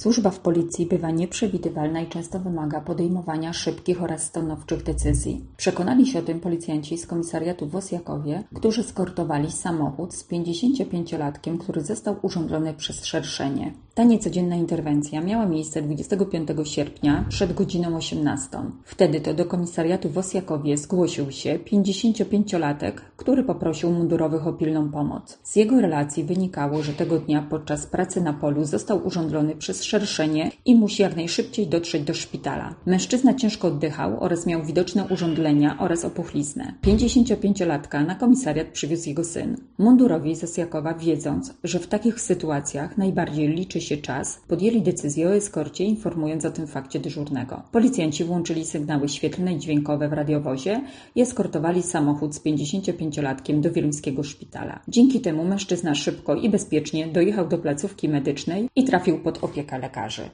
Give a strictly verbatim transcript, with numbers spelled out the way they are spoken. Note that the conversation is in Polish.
Służba w policji bywa nieprzewidywalna i często wymaga podejmowania szybkich oraz stanowczych decyzji. Przekonali się o tym policjanci z komisariatu w Osjakowie, którzy skortowali samochód z pięćdziesięciopięciolatkiem, który został urządzony przez szerszenie. Ta niecodzienna interwencja miała miejsce dwudziestego piątego sierpnia przed godziną osiemnastą. Wtedy to do komisariatu w Osjakowie zgłosił się pięćdziesięciopięciolatek, który poprosił mundurowych o pilną pomoc. Z jego relacji wynikało, że tego dnia podczas pracy na polu został urządzony przez szerszenie i musi jak najszybciej dotrzeć do szpitala. Mężczyzna ciężko oddychał oraz miał widoczne urządlenia oraz opuchliznę. pięćdziesięciopięciolatka na komisariat przywiózł jego syn. Mundurowi z Osjakowa, wiedząc, że w takich sytuacjach najbardziej liczy się czas, podjęli decyzję o eskorcie, informując o tym fakcie dyżurnego. Policjanci włączyli sygnały świetlne i dźwiękowe w radiowozie i eskortowali samochód z pięćdziesięciopięciolatkiem do wieluńskiego szpitala. Dzięki temu mężczyzna szybko i bezpiecznie dojechał do placówki medycznej i trafił pod opiekę lekarzy.